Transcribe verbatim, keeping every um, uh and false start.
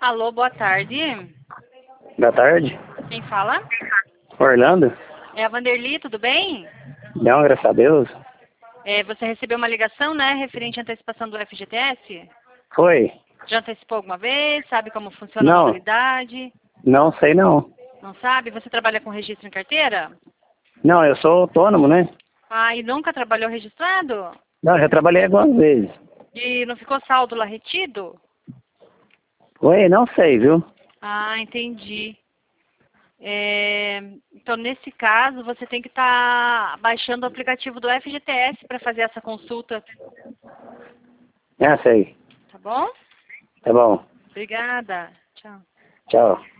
Alô, boa tarde. Boa tarde. Quem fala? Orlando? É a Vanderly, tudo bem? Não, graças a Deus. É, você recebeu uma ligação, né, referente à antecipação do F G T S? Foi? Já antecipou alguma vez? Sabe como funciona a Não, modalidade? não sei não. Não sabe? Você trabalha com registro em carteira? Não, eu sou autônomo, né? Ah, e nunca trabalhou registrado? Não, já trabalhei algumas vezes. E não ficou saldo lá retido? Foi? Não sei, viu? Ah, entendi. É, então, nesse caso, você tem que estar baixando o aplicativo do F G T S para fazer essa consulta, Ah, sei. tá bom? Tá bom. Obrigada. Tchau. Tchau.